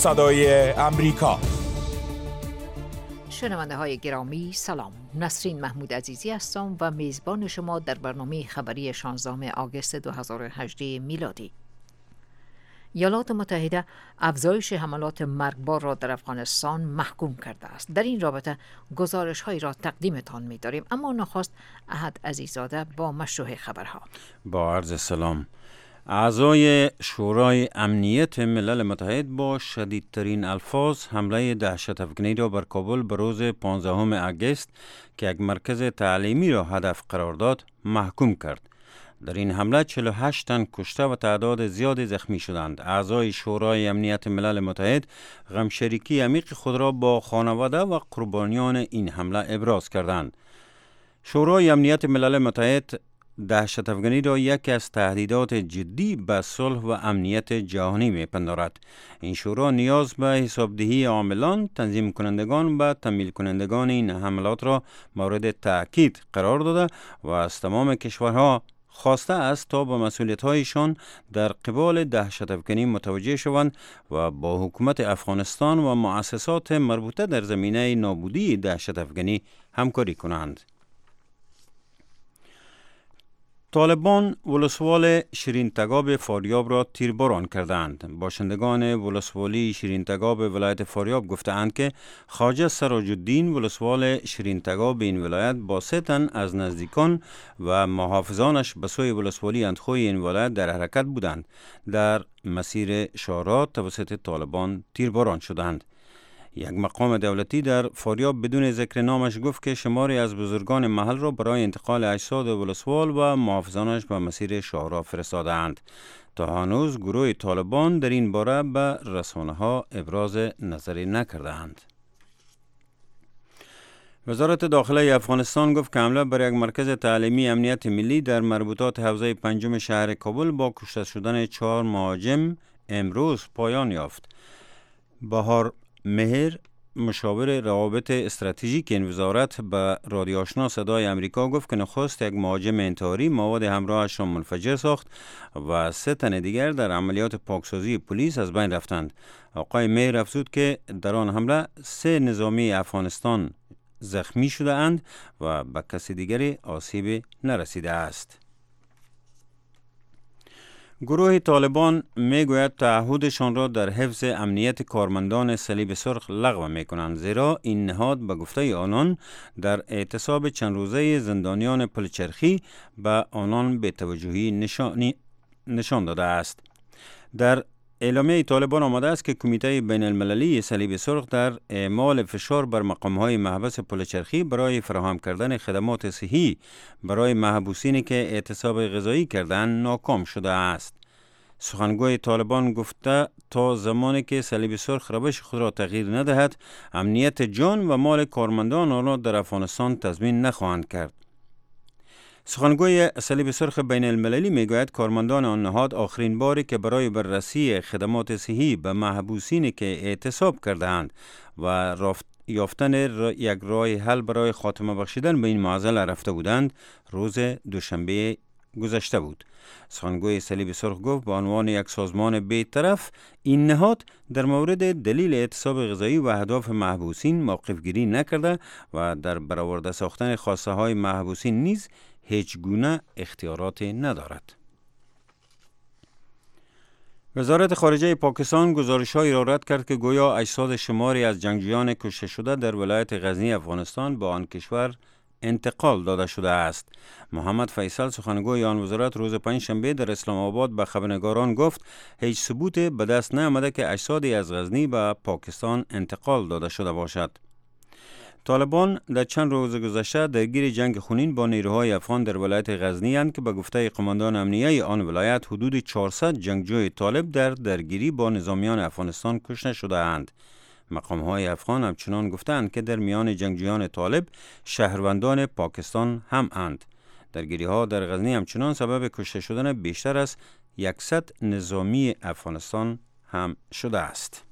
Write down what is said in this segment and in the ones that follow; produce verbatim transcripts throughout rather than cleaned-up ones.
صدای امریکا. شنونده های گرامی سلام، نسرین محمود عزیزی هستم و میزبان شما در برنامه خبری شانزدهم آگوست دو هزار و هجده میلادی. ایالات متحده افزایش حملات مرگبار را در افغانستان محکوم کرده است. در این رابطه گزارش هایی را تقدیمتان می داریم، اما نخست احد عزیزاده با مشروع خبرها. با عرض سلام. اعضای شورای امنیت ملل متحد با شدیدترین الفاظ حمله دهشت افکنی را بر کابل به روز پانزدهم آگوست که یک مرکز تعلیمی را هدف قرار داد محکوم کرد. در این حمله چهل و هشت تن کشته و تعداد زیادی زخمی شدند. اعضای شورای امنیت ملل متحد غمشریکی عمیق خود را با خانواده و قربانیان این حمله ابراز کردند. شورای امنیت ملل متحد دهشت افکنی را یکی از تهدیدات جدی به صلح و امنیت جهانی می‌پندارد. این شورا نیاز به حسابدهی عاملان، تنظیم کنندگان و تمویل کنندگان این حملات را مورد تأکید قرار داده و از تمام کشورها خواسته است تا به مسئولیت‌هایشان در قبال دهشت افکنی متوجه شوند و با حکومت افغانستان و مؤسسات مربوطه در زمینه نابودی دهشت افکنی همکاری کنند. طالبان ولسوال شیرین تگاب فاریاب را تیرباران کردند. باشندگان ولسوالی شیرین تگاب ولایت فاریاب گفتند که خواجه سراج الدین ولسوال شیرین تگاب این ولایت با سه تن از نزدیکان و محافظانش به سوی ولسوالی اندخوی این ولایت در حرکت بودند. در مسیر شارع توسط طالبان تیرباران شدند. یک مقام دولتی در فاریاب بدون ذکر نامش گفت که شماری از بزرگان محل را برای انتقال اجساد ولسوال و محافظانش به مسیر شاهراه فرستادند. تا هنوز گروه طالبان در این باره به رسانه ها ابراز نظری نکردند. وزارت داخله افغانستان گفت که حمله بر یک مرکز تعلیمی امنیت ملی در مربوطات حوزه پنجم شهر کابل با کشته شدن چهار مهاجم امروز پایان یافت. بهار مهر، مشاور روابط استراتژیک این وزارت، به رادیو آشنا صدای امریکا گفت که نخست یک مهاجم انتحاری مواد همراهش را منفجر ساخت و سه تن دیگر در عملیات پاکسازی پلیس از بین رفتند. آقای مهر افزود که در آن حمله سه نظامی افغانستان زخمی شده اند و به کسی دیگری آسیب نرسیده است. گروه طالبان میگوید تعهدشان را در حفظ امنیت کارمندان صلیب سرخ لغو میکنند، زیرا این نهاد به گفته آنان در اعتصاب چند روزه زندانیان پلچرخی به آنان بی‌توجهی نشان, نشان داده است. در اعلامیه طالبان آمده است که کمیته بین المللی صلیب سرخ در اعمال فشار بر مقام‌های محبس پلچرخی برای فراهم کردن خدمات صحی برای محبوسینی که اعتصاب غذایی کردند ناکام شده است. سخنگوی طالبان گفته تا زمانی که صلیب سرخ روش خود را تغییر ندهد، امنیت جان و مال کارمندان آن را در افغانستان تضمین نخواهند کرد. سخنگوی صلیب سرخ بین المللی میگوید کارمندان آن نهاد آخرین باری که برای بررسی خدمات صحی به محبوسینی که اعتصاب کرده‌اند و یافتن یک راه حل برای خاتمه بخشیدن به این معضله رفته بودند روز دوشنبه گذشته بود. سخنگوی صلیب سرخ گفت به عنوان یک سازمان بی‌طرف این نهاد در مورد دلیل اعتصاب غذایی و اهداف محبوسین موقف گیری نکرده و در برآورده ساختن خواسته های محبوسین نیز هیچ گونه اختیاراتی ندارد. وزارت خارجه پاکستان گزارش‌هایی را رد کرد که گویا اجساد شماری از جنگجویان کشته شده در ولایت غزنی افغانستان به آن کشور انتقال داده شده است. محمد فیصل سخنگوی آن وزارت روز پنجشنبه در اسلام آباد به خبرنگاران گفت هیچ ثبوت به دست نیامده که اجسادی از غزنی به پاکستان انتقال داده شده باشد. طالبان در چند روز گذشته درگیر جنگ خونین با نیروهای افغان در ولایت غزنی اند که به گفته قماندان امنیه آن ولایت حدود چهارصد جنگجوی طالب در درگیری با نظامیان افغانستان کشته شده اند. مقام‌های افغان همچنان گفتند که در میان جنگجویان طالب شهروندان پاکستان هم اند. درگیری‌ها در غزنی همچنان سبب کشته شدن بیشتر از صد نظامی افغانستان هم شده است.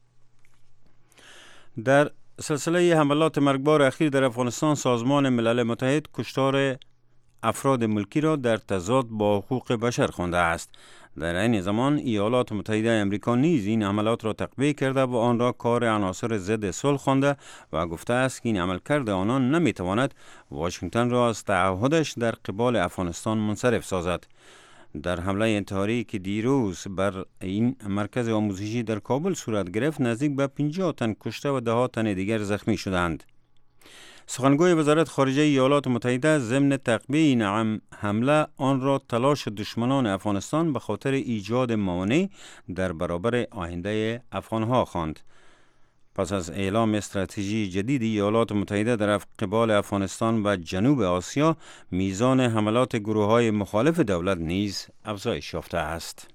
در سلسله حملات مرگبار اخیر در افغانستان سازمان ملل متحد کشتار افراد ملکی را در تضاد با حقوق بشر خوانده است. در این زمان ایالات متحده امریکا نیز این عملات را تقویه کرده و آن را کار عناصر ضد صلح خوانده و گفته است که این عملکرد آنان نمیتواند واشنگتن را از تعهدش در قبال افغانستان منصرف سازد. در حمله انتحاری که دیروز بر این مرکز آموزشی در کابل صورت گرفت، نزدیک به پنجاه تن کشته و ده ها تن دیگر زخمی شدند. سخنگوی وزارت خارجه ایالات متحده ضمن تقویه این حمله آن را تلاش دشمنان افغانستان به خاطر ایجاد موانع در برابر آینده افغانها خواند. پس از اعلام استراتژی جدید ایالات متحده در قبال افغانستان و جنوب آسیا، میزان حملات گروه‌های مخالف دولت نیز افزایش یافته است.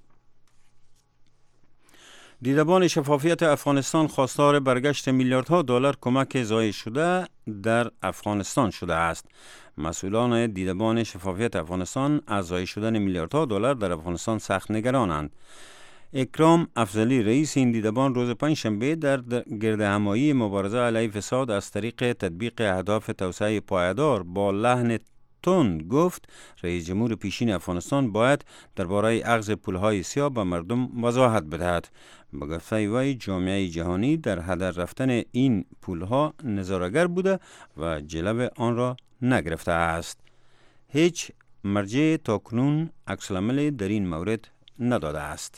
دیدبان شفافیت افغانستان خواستار برگشت میلیاردها دلار کمک ضایع شده در افغانستان شده است. مسئولان دیدبان شفافیت افغانستان از ضایع شدن میلیاردها دلار در افغانستان سخت نگرانند. اکرام افضلی رئیس این دیدبان روز پنجشنبه در گردهمایی مبارزه علیه فساد از طریق تطبیق اهداف توسعه پایدار با لحن تند گفت رئیس جمهور پیشین افغانستان باید درباره اخذ پولهای سیاه به مردم وضاحت بدهد. به گفته وی جامعه جهانی در هدر رفتن این پولها نظاره‌گر بوده و جلو آن را نگرفته است. هیچ مرجع تاکنون عکس‌العمل در این مورد نداده است.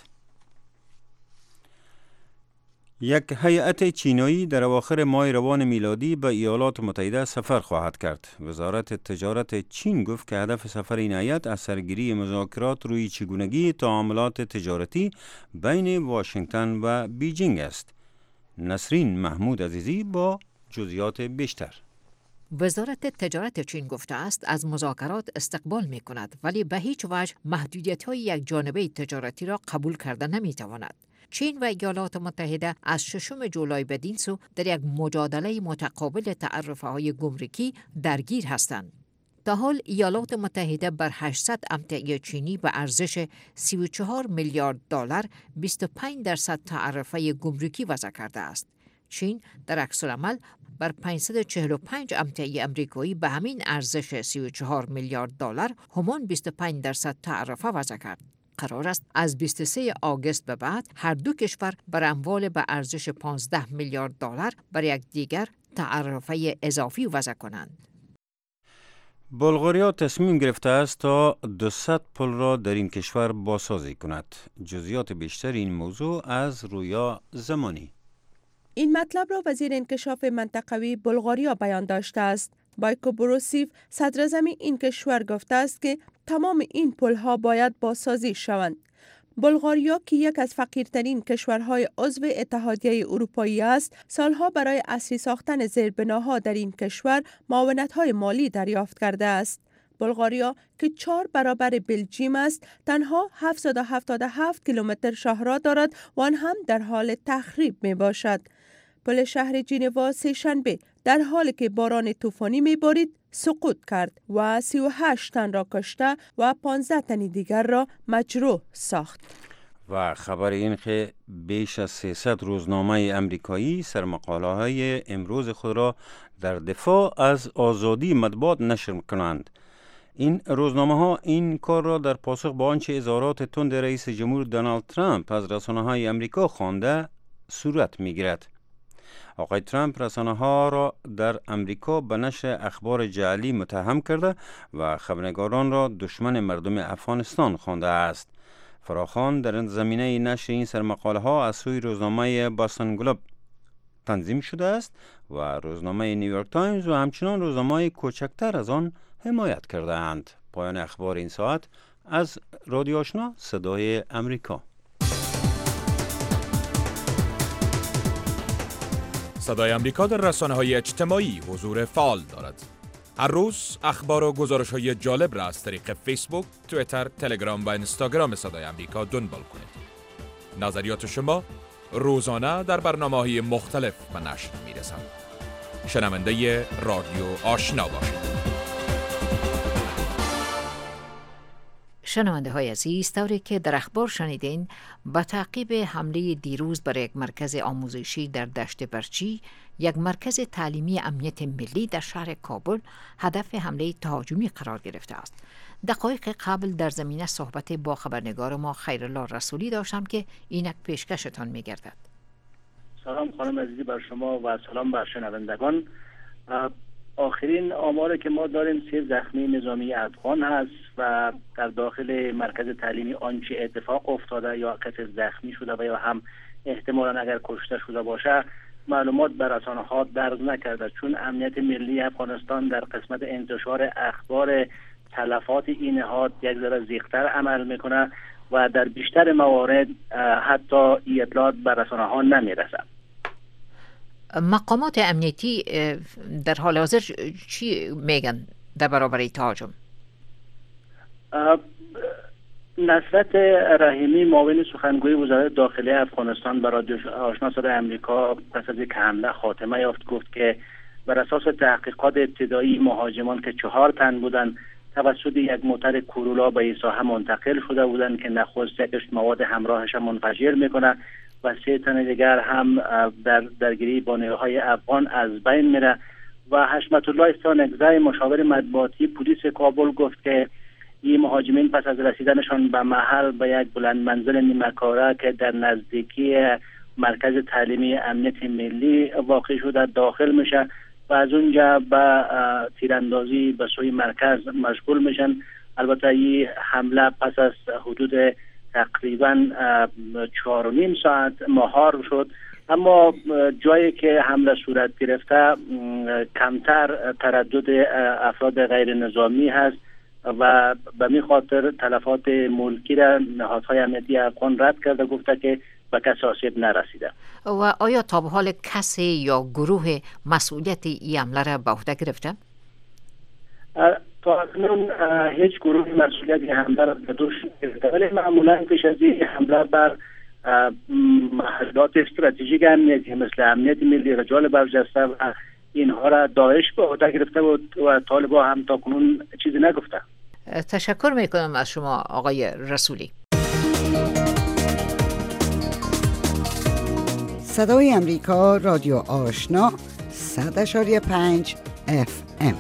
یک هیئت چینایی در اواخر ماه روان میلادی به ایالات متحده سفر خواهد کرد. وزارت تجارت چین گفت که هدف سفر این هیئت از سرگیری مذاکرات روی چگونگی تعاملات تجارتی بین واشنگتن و بیجینگ است. نسرین محمود عزیزی با جزئیات بیشتر. وزارت تجارت چین گفته است از مذاکرات استقبال می کند، ولی به هیچ وجه محدودیت‌های یک جانبه تجارتی را قبول کرده نمی تواند. چین و ایالات متحده از ششم جولای بدین سو در یک مجادله متقابل تعرفه‌های گمرکی درگیر هستند. تا حال ایالات متحده بر هشتصد امتیاز چینی به ارزش سی و چهار میلیارد دلار بیست و پنج درصد تعرفه گمرکی وضع کرده است. چین در عکس العمل بر پانصد و چهل و پنج امتیاز امریکایی به همین ارزش سی و چهار میلیارد دلار همان بیست و پنج درصد تعرفه وضع کرد. قرار است از بیست و سوم آگوست به بعد هر دو کشور بر اموال به ارزش پانزده میلیارد دلار بر یکدیگر تعرفه اضافی وضع کنند. بلغاریا تصمیم گرفته است تا دویست پل را در این کشور بازسازی کند. جزئیات بیشتر این موضوع از رویا زمانی. این مطلب را وزیر انکشاف منطقوی بلغاریا بیان داشته است. بایکو بروسیف صدر اعظم این کشور گفته است که تمام این پل‌ها باید بازسازی شوند. بلغاریا که یک از فقیرترین کشورهای عضو اتحادیه اروپایی است، سالها برای اصلی ساختن زیربناها در این کشور معاونت‌های مالی دریافت کرده است. بلغاریا که چهار برابر بلژیم است، تنها هفتصد و هفتاد و هفت کیلومتر شاهراه دارد و آن هم در حال تخریب می باشد. پل شهر ژنوا سه شنبه در حالی که باران طوفانی می‌بارید سقوط کرد و سی و هشت تن را کشته و پانزده تن دیگر را مجروح ساخت. و خبر این که بیش از سیصد روزنامه امریکایی سرمقاله‌های امروز خود را در دفاع از آزادی مطبوعات نشر کنند. این روزنامه ها این کار را در پاسخ به آنچه اظهارات تند رئیس جمهور دونالد ترامپ از رسانه‌های امریکا خوانده صورت می‌گیرد. آقای ترامپ رسانه ها را در امریکا به نشر اخبار جعلی متهم کرده و خبرنگاران را دشمن مردم افغانستان خوانده است. فراخوان در این زمینه نشر این سرمقاله ها از سوی روزنامه باستون گلوب تنظیم شده است و روزنامه نیویورک تایمز و همچنان روزنامه کوچکتر از آن حمایت کرده اند. پایان اخبار این ساعت از رادیو آشنا صدای امریکا. صدای امریکا در رسانه‌های اجتماعی حضور فعال دارد. هر روز اخبار و گزارش‌های جالب را از طریق فیسبوک، توییتر، تلگرام و اینستاگرام صدای امریکا دنبال کنید. نظریات شما روزانه در برنامه‌های مختلف به نشر می‌رسند. شنونده رادیو آشنا باشید. شنونده های عزیز، طوری که در اخبار شنیدین، با تعقیب حمله دیروز بر یک مرکز آموزشی در دشت برچی، یک مرکز تعلیمی امنیت ملی در شهر کابل هدف حمله تهاجمی قرار گرفته است. دقایق قبل در زمینه صحبت با خبرنگار ما خیرالله رسولی داشتم که اینک پیشکشتان می‌گردد. سلام خانم عزیزی بر شما و سلام بر شنوندگان. آخرین آماری که ما داریم سه زخمی نظامی افغان هست و در داخل مرکز تعلیمی آنچه اتفاق افتاده یا کسی زخمی شده و یا هم احتمالاً اگر کشته شده باشه معلومات بر رسانه‌ها درج نکرده، چون امنیت ملی افغانستان در قسمت انتشار اخبار تلفات این نهاد یک ذره زیغ‌تر عمل میکنه و در بیشتر موارد حتی این اطلاعات بر رسانه‌ها نمیرسه. مقامات امنیتی در حال حاضر چی میگن در برابر تهاجم؟ نصرت رحیمی معاون سخنگوی وزارت داخلی افغانستان به رادیو آشنا صدای آمریکا پس از یک حمله خاتمه یافت گفت که بر اساس تحقیقات ابتدایی مهاجمان که چهار تن بودند توسط یک موتر کورولا به این ساحه منتقل شده بودند که نخست یکش مواد همراهش منفجر میکنه و سه تن دیگر هم در درگیری با نیروهای افغان از بین میره. و حشمت الله استانکزی مشاور مطبوعاتی پلیس کابل گفت که این مهاجمین پس از رسیدنشان به محل به یک بلند منزل نیمه‌کاره که در نزدیکی مرکز تعلیمی امنیت ملی واقع شده داخل میشه و از اونجا به تیراندازی به سوی مرکز مشغول میشن. البته این حمله پس از حدود تقریبا چهار و نیم ساعت مهار شد، اما جایی که حمله صورت گرفته کمتر تردد افراد غیر نظامی هست و به می خاطر تلفات ملکی را نهادهای امنیتی افغان رد کرده، گفته که به کسی آسیب نرسیده. و آیا تا به حال کسی یا گروه مسئولیت این حمله را به عهده گرفته؟ تا اکنون هیچ گروه مسئولیت این حمله را به دوش نگرفته، ولی معمولا پیش از این حمله بر محلات استراتژیک امنیتی مثل امنیت ملی، رجال برجسته و اینها را داعش به عهده گرفته بود و طالبان هم تا کنون چیزی نگفته. تشکر میکنم از شما آقای رسولی. صدای امریکا رادیو آشنا صد اشاری پنج اف ام.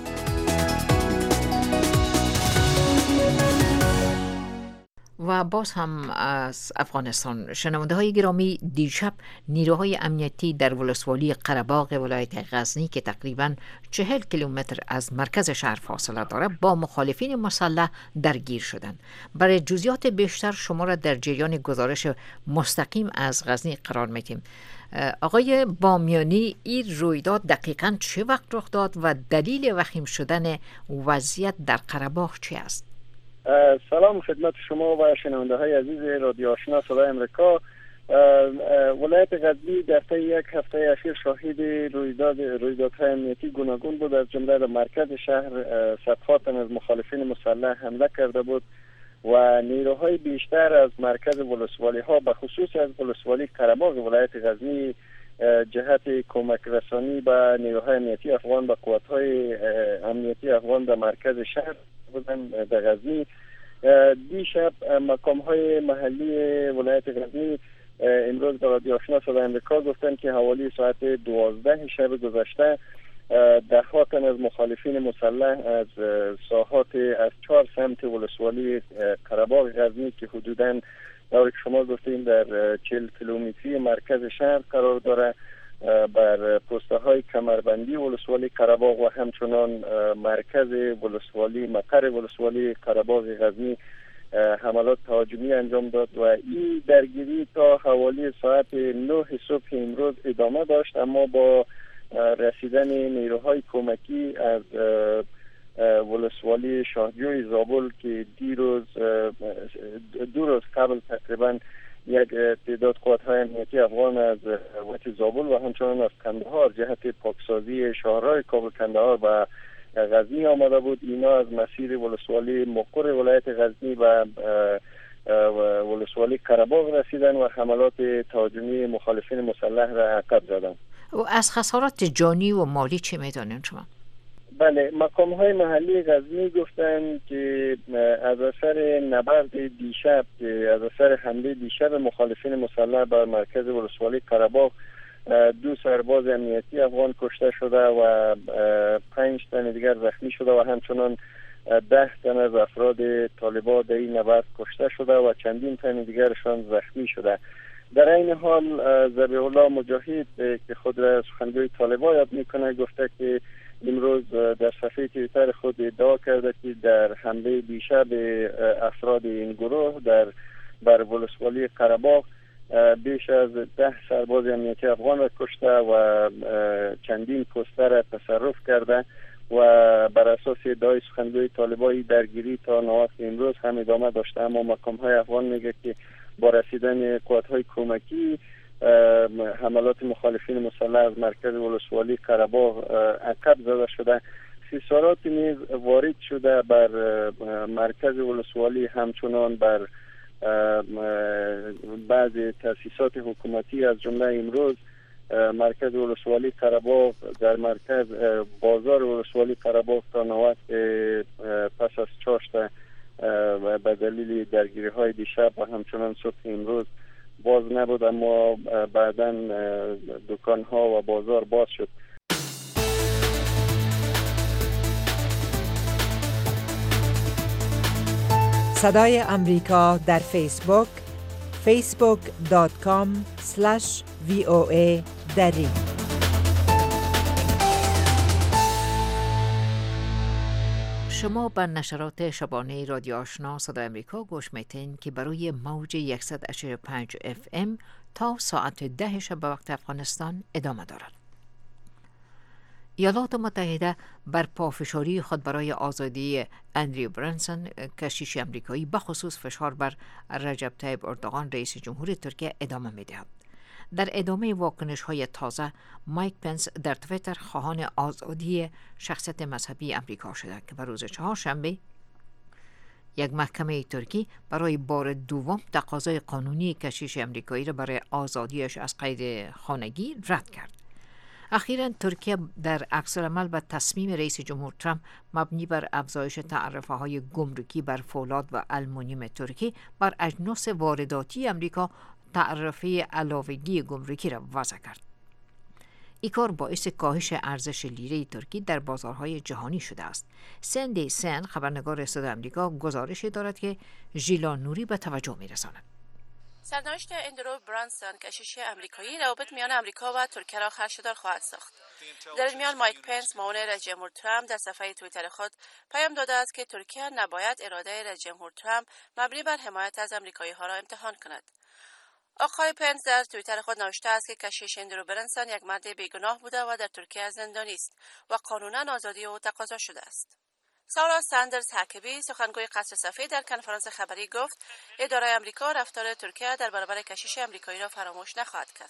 و باز هم از افغانستان. شنونده های گرامی، دیشب نیروهای امنیتی در ولسوالی قره‌باغ ولایت غزنی که تقریباً چهل کیلومتر از مرکز شهر فاصله دارد با مخالفین مسلح درگیر شدند. برای جزئیات بیشتر شما را در جریان گزارش مستقیم از غزنی قرار میدیم. آقای بامیانی، این رویداد دقیقاً چه وقت رخ داد و دلیل وخیم شدن وضعیت در قره‌باغ چی است؟ سلام خدمت شما و شنونده های عزیز رادیو آشنا صدای امریکا. ولایت غزنی در طی یک هفته اخیر شاهد رویداد رویدادهای امنیتی گوناگون بود. از جمله در مرکز شهر صدها تن از مخالفین مسلح حمله کرده بود و نیروهای بیشتر از مرکز ولسوالی ها به خصوص از ولسوالی قره‌باغ ولایت غزنی جهت کمک رسانی به نیروهای امنیتی افغان به قوت‌های امنیتی افغان در مرکز شهر بودن در غزنی. دیشب مقام‌های محلی ولایت غزنی امروز به رادیو آشنا صدای امریکا گفتند که حوالی ساعت دوازده شب گذشته ده ها تن از مخالفین مسلح از ساحات از چهار سمت ولسوالی قره‌باغ غزنی که حدوداً در شما گفتیم در چهل کیلومتری مرکز شهر قرار داره بر پسته های کمربندی ولسوالی قره‌باغ و همچنان مرکز ولسوالی مقر ولسوالی قره‌باغ غزنی حملات تهاجمی انجام داد و این درگیری تا حوالی ساعت نه صبح امروز ادامه داشت، اما با رسیدن نیروهای کمکی از ولسوالی شاهجوی زابل که دیروز دو روز قبل تقریبا یک تعداد قوات‌های امنیتی افغان از ولایت زابل و همچنان از کندهار جهت پاکسازی شهرهای کابل، کندهار و غزنی آمده بود. اینا از مسیر ولسوالی مقر ولایت غزنی و ولسوالی قره‌باغ رسیدن و حملات تهاجمی مخالفین مسلح را عقب زدند. و از خسارات جانی و مالی چه میدانید شما؟ بله، مقام‌های محلی غزنی گفتند که از اثر نبرد دیشب که از اثر حمله دیشب مخالفین مسلح بر مرکز ولسوالی قره‌باغ دو سرباز امنیتی افغان کشته شده و پنج تن دیگر زخمی شده و همچنان ده تن از افراد طالبان در این نبرد کشته شده و چندین تن دیگرشان زخمی شده. در این حال ذبیح الله مجاهد که خود را سخنگوی طالبان یاد میکنه گفته که امروز در صفحه توییتر خود ادعا کرده که در حمله دیشب افراد این گروه در بر ولسوالی قره‌باغ بیش از ده سرباز امنیتی افغان را کشته و چندین پوستر را تصرف کرده و بر اساس ادعای سخنگوی طالبان درگیری تا نوبت امروز هم ادامه داشته. اما مقام های افغان میگه که با رسیدن قوات های کمکی حملات مخالفین مسلح از مرکز ولسوالی قره‌باغ عقب زده شده. سیسارات نیز وارد شده بر مرکز ولسوالی، همچنان بر بعضی تأسیسات حکومتی از جمله امروز مرکز ولسوالی قره‌باغ در مرکز بازار ولسوالی قره‌باغ تا نوبت پس از چاشت به دلیل درگیری های دیشب و همچنان صبح امروز باز نبود، اما بعداً دکان ها و بازار باز شد. صدای امریکا در فیسبوک فیسبوک دات کام اسلش وی او ای دری. شما به نشرات شبانه رادیو آشنا صدای امریکا گوش میتین که بروی موج صد و هشتاد و پنج اف ام تا ساعت ده شب به وقت افغانستان ادامه دارد. ایالات متحده بر پافشاری خود برای آزادی اندریو برانسون کشیش امریکایی بخصوص فشار بر رجب طیب اردوغان رئیس جمهور ترکیه ادامه می‌دهد. در ادامه واکنش های تازه، مایک پنس در توییتر خواهان آزادی شخصیت مذهبی امریکا شده که بر روز چهارشنبه یک محکمه ترکی برای بار دوم تقاضای قانونی کشیش امریکایی را برای آزادیش از قید خانگی رد کرد. اخیراً ترکیه در عکس‌العمل به تصمیم رئیس جمهور ترامپ مبنی بر افزایش تعرفه‌های گمرکی بر فولاد و آلومینیوم ترکی بر اجناس وارداتی امریکا تعرفه علاوگی گمرکی را وضع کرد. این کار باعث کاهش ارزش لیره ترکی در بازارهای جهانی شده است. سندی سن خبرنگار صدای امریکا گزارش دارد که ژیلا نوری به توجه می‌رساند. سرنوشت اندرو برانسون کشیش امریکایی روابط میان امریکا و ترکیه را خدشه‌دار خواهد ساخت. در این میان مایک پنس معاون رئیس جمهور ترامپ در صفحه توییتر خود پیام داده است که ترکیه نباید اراده رئیس جمهور ترامپ مبنی بر حمایت از امریکایی‌ها را امتحان کند. آقای پنس در توییتر خود نوشته است که کشیش اندرو برانسون یک مرد بیگناه بوده و در ترکیه زندانی است و قانونا آزادی او تقاضا شده است. سارا ساندرز حکبی سخنگوی قصر سفید در کنفرانس خبری گفت اداره امریکا رفتار ترکیه در برابر کشیش امریکایی را فراموش نخواهد کرد.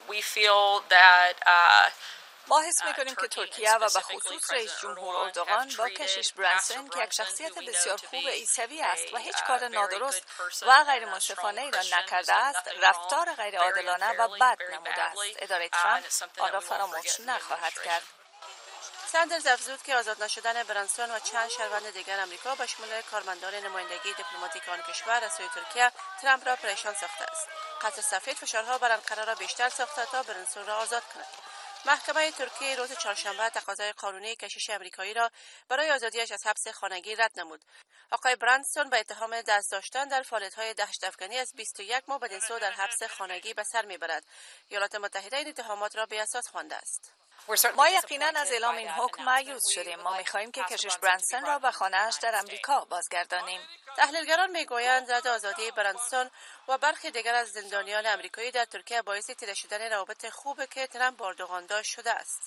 ما حس می‌کنیم که ترکیه و به خصوص رئیس جمهور اردوغان با کشیش برانسون که یک شخصیت بسیار خوب عیسوی است و هیچ کار نادرست و غیر منصفانه ای را نکرده است، رفتار غیر عادلانه و بد نموده است. اداره ترامپ آن را فراموش نخواهد کرد. ساندرز افزود که آزاد نشدن برانسون و چند شهروند دیگر امریکا به شمول کارمندان نمایندگی دیپلماتیک آن کشور از سوی ترکیه ترامپ را پریشان ساخته است. قصر سفید فشارها بر انقره را بیشتر ساخته تا برانسون را آزاد کند. محکمه ترکیه روز چهارشنبه تقاضای قانونی کشیش امریکایی را برای آزادیش از حبس خانگی رد نمود. آقای برانسون به اتهام دست داشتن در فعالیت‌های دهشت افکنی از بیست و یک ماه بدینسو در حبس خانگی به سر میبرد. ایالات متحده این اتهامات را بی‌اساس خوانده است. ما یقینا از اعلام این حکم مایوس شدیم. ما می‌خواهیم که کشیش برانسون را به خانه‌اش در امریکا بازگردانیم. تحلیلگران میگویند رد آزادی برانسون و برخی دیگر از زندانیان امریکایی در ترکیه باعث تیره شدن روابط خوب که ترامپ با اردوغان داشت شده است.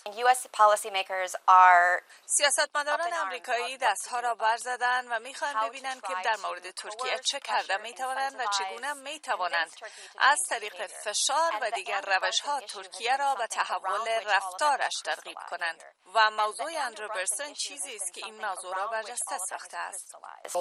سیاستمداران امریکایی دستها را برزدند و می‌خواهند ببینند که در مورد ترکیه چه کرده می‌توانند و چگونه می‌توانند از طریق فشار و دیگر روش‌ها ترکیه را به تحول رفتارش ترغیب کنند. و موضوع اندرو برانسون چیزی است که این موضوع را برجسته ساخته است.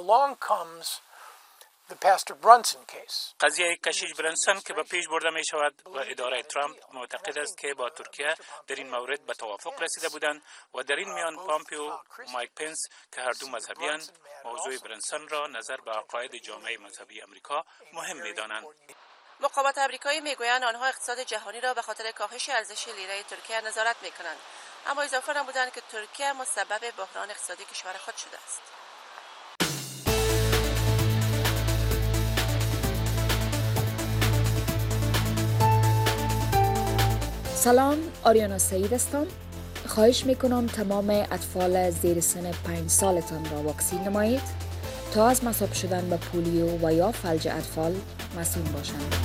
قضیه کشیش برانسون که به پیش برده می شود و اداره ترامپ معتقد است که با ترکیه در این مورد به توافق رسیده بودند و در این میان پامپیو و مایک پنس که هر دو مذهبی‌اند موضوع برانسون را نظر به عقاید جامعه مذهبی امریکا مهم می دانند. مقامات امریکایی میگویند آنها اقتصاد جهانی را به خاطر کاهش ارزش لیره ترکیه نظارت میکنند، اما اضافه نمودند که ترکیه مسبب بحران اقتصادی کشور خود شده است. سلام، آریانا سعید هستم. خواهش میکنم تمام اطفال زیر سن پنج سالتان را واکسین نمایید تا از مصاب شدن به پولیو و یا فلج اطفال مسئول باشند.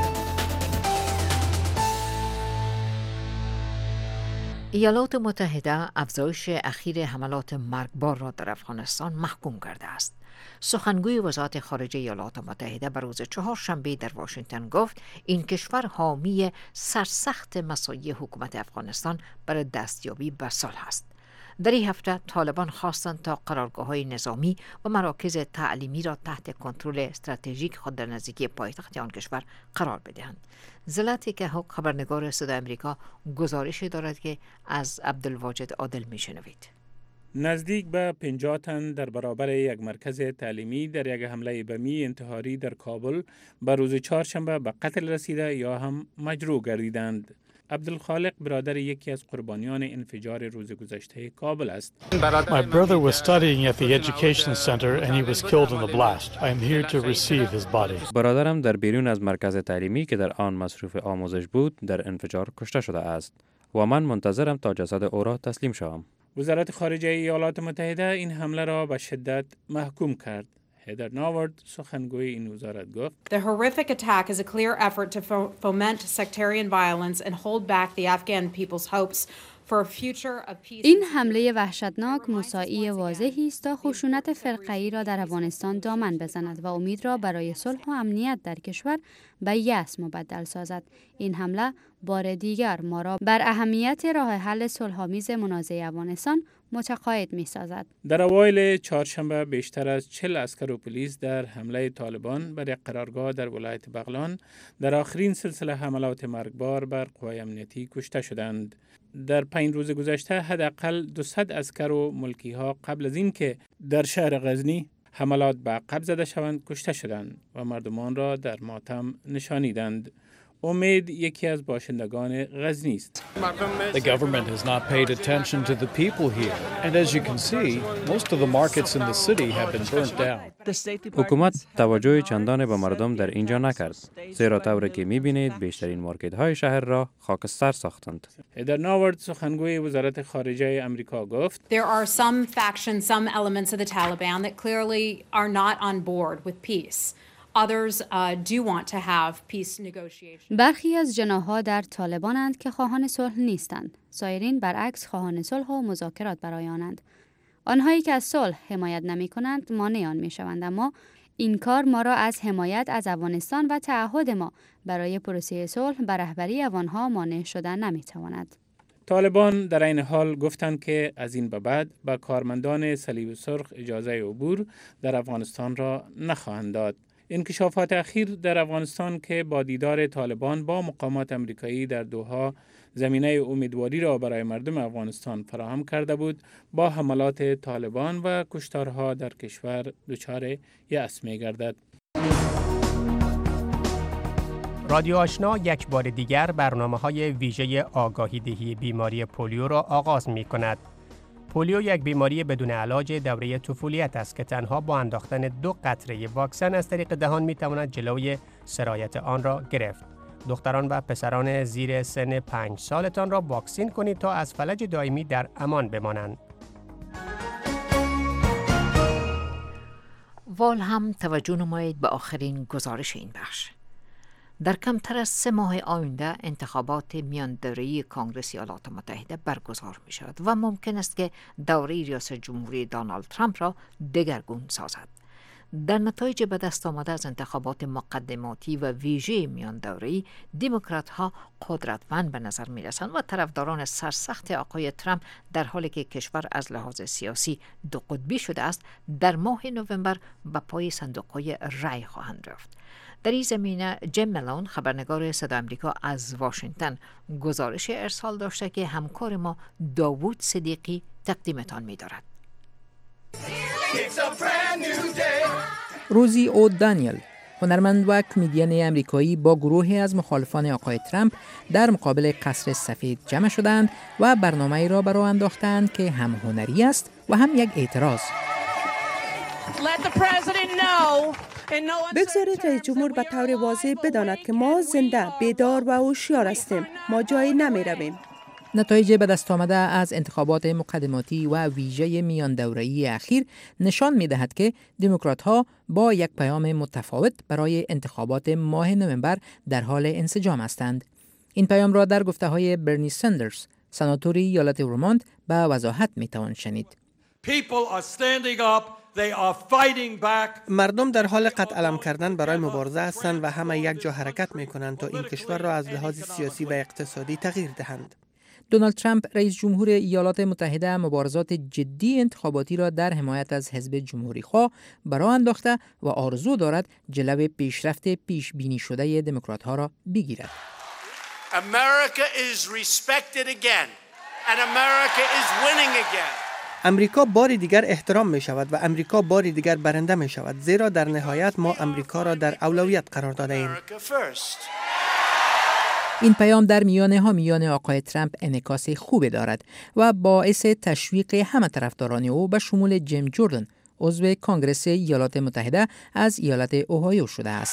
ایالات متحده افزایش اخیر حملات مرگبار را در افغانستان محکوم کرده است. سخنگوی وزارت خارجه ایالات متحده بر روز چهارشنبه در واشنگتن گفت این کشور حامی سرسخت مساعی حکومت افغانستان برای دستیابی به صلح است. در این هفته طالبان خواستند تا قرارگاه‌های نظامی و مراکز تعلیمی را تحت کنترل استراتژیک خود در نزدیکی پایتخت آن کشور قرار بدهند. زلطی که خبرنگار صدای آمریکا گزارش دارد که از عبدالواجد عادل میشنوید. نزدیک به پنجاه تن در برابر یک مرکز تعلیمی در یک حمله بمی انتحاری در کابل به روز چهارشنبه به قتل رسیده یا هم مجروح گردیدند. عبدالخالق برادر یکی از قربانیان انفجار روز گذشته کابل است. My brother was studying at the education center and he was killed in the blast. I am here to receive his body. برادرم در بیرون از مرکز تعلیمی که در آن مصروف آموزش بود در انفجار کشته شده است و من منتظرم تا جسد او را تسلیم شوم. وزارت خارجه ایالات متحده این حمله را به شدت محکوم کرد. هدر ناورد سخنگوی این وزارت گفت The horrific attack is a clear effort to foment sectarian violence and hold back the Afghan people's hopes for a future of peace. این حمله وحشتناک مساعی واضحی است تا خشونت فرقه‌ای را در افغانستان دامن بزند و امید را برای صلح و امنیت در کشور به یأس مبدل سازد. این حمله بار دیگر ما را بر اهمیت راه حل صلح‌آمیز منازعه افغانستان متقاعد می سازد. در اوایل چهارشنبه بیشتر از چهل عسکر و پلیس در حمله طالبان بر یک قرارگاه در ولایت بغلان در آخرین سلسله حملات مرگبار بر قوای امنیتی کشته شدند. در پنج روز گذشته حداقل دویست عسکر و ملکی ها قبل از اینکه در شهر غزنی حملات به عقب زده شوند کشته شدند و مردمان را در ماتم نشانیدند. امید یکی از باشندگان غزنی است. The government has not paid attention to the people here and as you can see most of the markets in the city have been burnt down. حکومت توجه چندانی به مردم در اینجا نکرد. زیرا طوری که می‌بینید بیشترین مارکت های شهر را خاکستر ساختند. هدر ناورد سخنگوی وزارت خارجه آمریکا گفت There are some factions, some elements of the Taliban that clearly are not on board with peace. Others uh, do want to have peace negotiations. برخی از جناح‌ها در طالبانند که خواهان صلح نیستند. سایرین برعکس خواهان صلح و مذاکرات برای آنند. آنهایی که از صلح حمایت نمی‌کنند مانع آن می‌شوند، اما این کار ما را از حمایت از افغانستان و تعهد ما برای پروسه صلح بر رهبری افغان‌ها مانع شدن نمی‌تواند. طالبان در این حال گفتند که از این به بعد به کارمندان صلیب سرخ اجازه عبور در افغانستان را نخواهند داد. انکشافات اخیر در افغانستان که با دیدار طالبان با مقامات امریکایی در دوحا زمینه امیدواری را برای مردم افغانستان فراهم کرده بود، با حملات طالبان و کشتارها در کشور دچار یأس می‌گردد. رادیو آشنا یک بار دیگر برنامه‌های ویژه آگاهی دهی بیماری پولیو را آغاز می‌کند. پولیو یک بیماری بدون علاج دوره طفولیت است که تنها با انداختن دو قطره واکسن از طریق دهان می‌تواند جلوی سرایت آن را گرفت. دختران و پسران زیر سن پنج سالتان را واکسین کنید تا از فلج دائمی در امان بمانند. وال هم توجه نمایید به آخرین گزارش این بخش. در کمتر از سه ماه آینده انتخابات میان دوره‌ای کانگرس ایالات متحده برگزار می شود و ممکن است که دوره ریاست جمهوری دونالد ترامپ را دگرگون سازد. در نتایج به دست آمده از انتخابات مقدماتی و ویژه میان دوره‌ای، دموکرات ها قدرتمند به نظر می رسند و طرفداران سرسخت آقای ترامپ در حالی که کشور از لحاظ سیاسی دو قطبی شده است، در ماه نوامبر به پای صندوق‌های رای خواهند رفت. در این زمینه جیم ملون خبرنگار صدای آمریکا از واشنگتن گزارش ارسال داشته که همکار ما داوود صدیقی تقدیمتان می دارد. روزی او دانیل، هنرمند و کمدین امریکایی، با گروهی از مخالفان آقای ترامپ در مقابل قصر سفید جمع شدند و برنامه‌ای را برای انداختند که هم هنری است و هم یک اعتراض. Let the president know بگذارید رئیس جمهور به طور واضح بداند که ما زنده، بیدار و هوشیار هستیم. ما جایی نمی رویم. نتایج به دست آمده از انتخابات مقدماتی و ویژه میان دوره‌ای اخیر نشان می‌دهد که دموکرات‌ها با یک پیام متفاوت برای انتخابات ماه نوامبر در حال انسجام هستند. این پیام را در گفته‌های برنی سندرز، سناتور ایالت ورمونت، به وضاحت می‌توان شنید. مردم در حال قطع علم کردن برای مبارزه هستند و همه یک جا حرکت می‌کنند تا این کشور را از لحاظ سیاسی و اقتصادی تغییر دهند. دونالد ترامپ رئیس جمهور ایالات متحده مبارزات جدی انتخاباتی را در حمایت از حزب جمهوری خواه برآ انداخته و آرزو دارد جلو پیشرفت پیش بینی شده دموکرات ها را بگیرد. America is respected again and America is winning again. امریکا بار دیگر احترام می شود و امریکا بار دیگر برنده می شود، زیرا در نهایت ما امریکا را در اولویت قرار داده ایم. این پیام در میان حامیان آقای ترامپ انعکاس خوبی دارد و باعث تشویق همه طرفداران او به شمول جیم جوردن، عضو کنگره ایالات متحده از ایالت اوهایو شده است.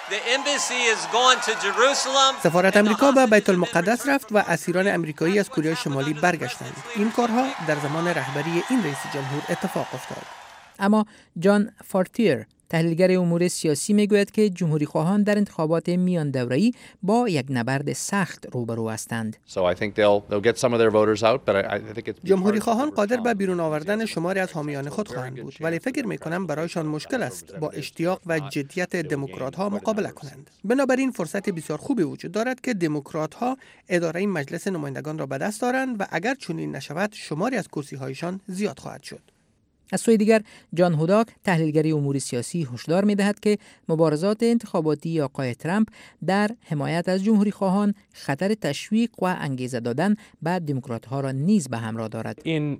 سفارت امریکا به بیت المقدس رفت و اسیران امریکایی از کره شمالی برگشتند. این کارها در زمان رهبری این رئیس جمهور اتفاق افتاد. اما جان فارتیر، تحلیلگر امور سیاسی، میگوید که جمهوری خواهان در انتخابات میان دوره‌ای با یک نبرد سخت روبرو هستند. جمهوری خواهان قادر به بیرون آوردن شماری از حامیان خود خواهند بود، ولی فکر می‌کنم برایشان مشکل است با اشتیاق و جدیت دموکرات‌ها مقابله کنند. بنابراین فرصت بسیار خوبی وجود دارد که دموکرات‌ها اداره مجلس نمایندگان را به دست دارند و اگر چنین نشود شماری از کرسی‌هایشان زیاد خواهد شد. از سوی دیگر جان هوداک، تحلیلگر امور سیاسی، هشدار می‌دهد که مبارزات انتخاباتی آقای ترامپ در حمایت از جمهوری خواهان خطر تشویق و انگیزه دادن به دموکرات‌ها را نیز به همراه دارد.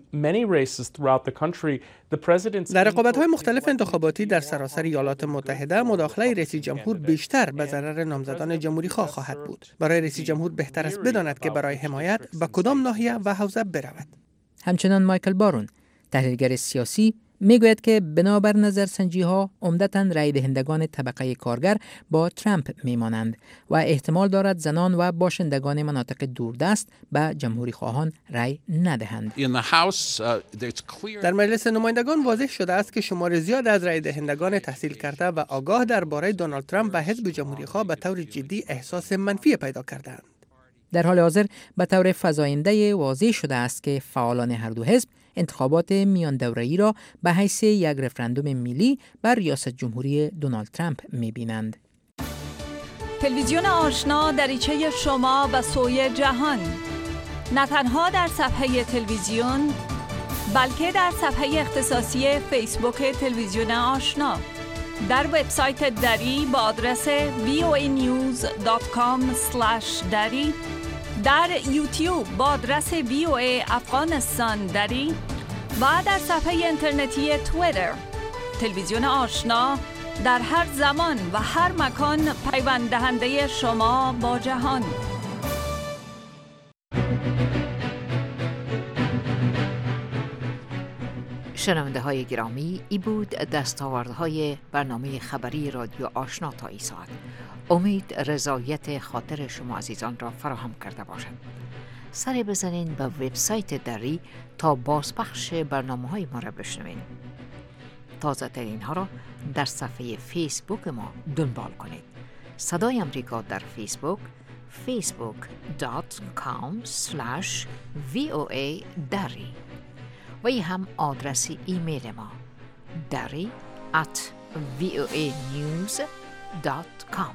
در رقابت‌های مختلف انتخاباتی در سراسر ایالات متحده مداخله رئیس جمهور بیشتر به ضرر نامزدان جمهوری خواه خواهد بود. برای رئیس جمهور بهتر است بداند که برای حمایت به کدام ناحیه و حوزه برود. همچنان مایکل بارون، تحلیلگر سیاسی، میگوید که بنابر نظرسنجی‌ها عمدتاً رای دهندگان طبقه کارگر با ترامپ میمانند و احتمال دارد زنان و باشندگان مناطق دوردست به جمهوری خواهان رای ندهند. در مجلس نمایندگان واضح شده است که شمار زیاد از رای دهندگان تحصیل کرده و آگاه درباره دونالد ترامپ و حزب جمهوری خواه به طور جدی احساس منفی پیدا کردند. در حال حاضر به طور فزاینده واضح شده است که فعالان هر دو حزب انتخابات میان دوره‌ای را به حیث یک رفراندوم ملی بر ریاست جمهوری دونالد ترامپ می‌بینند. تلویزیون آشنا دریچه شما به سوی جهان، نه تنها در صفحه تلویزیون بلکه در صفحه اختصاصی فیسبوک تلویزیون آشنا، در وبسایت دری با آدرس وی او ای نیوز دات کام اسلش دری، در یوتیوب با آدرس وی او ای افغانستان دری و در صفحه اینترنتی توییتر. تلویزیون آشنا در هر زمان و هر مکان پیوند دهنده شما با جهان. شنونده های گرامی، ای بود دستاوردهای برنامه خبری رادیو آشنا تا این ساعت. امید رضایت خاطر شما عزیزان را فراهم کرده باشد. سر بزنین به وبسایت دری تا بازپخش برنامه های ما را بشنوین. تازه ترین ها را در صفحه فیسبوک ما دنبال کنید. صدای امریکا در فیسبوک فیسبوک دات کام اسلش وی او ای دری و این هم آدرس ایمیل ما دری ات وی او ای نیوز دات کام.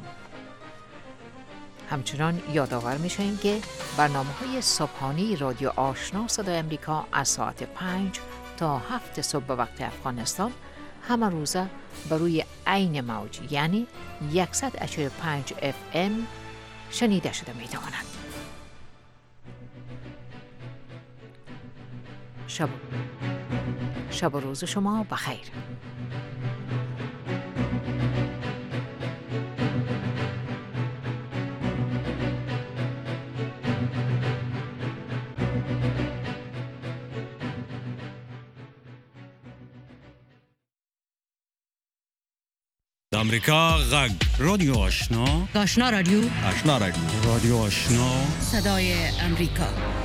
همچنان یادآور میشویم که برنامه های صبحانه رادیو آشنا صدای امریکا از ساعت پنج تا هفت صبح به وقت افغانستان همه روزه بر روی عین موج یعنی صد و چهل و پنج اف ام شنیده شده میتواند. شب شب و روز شما بخیر. امریکا غږ رادیو آشنا آشنا رادیو آشنا رادیو رادیو آشنا صدای امریکا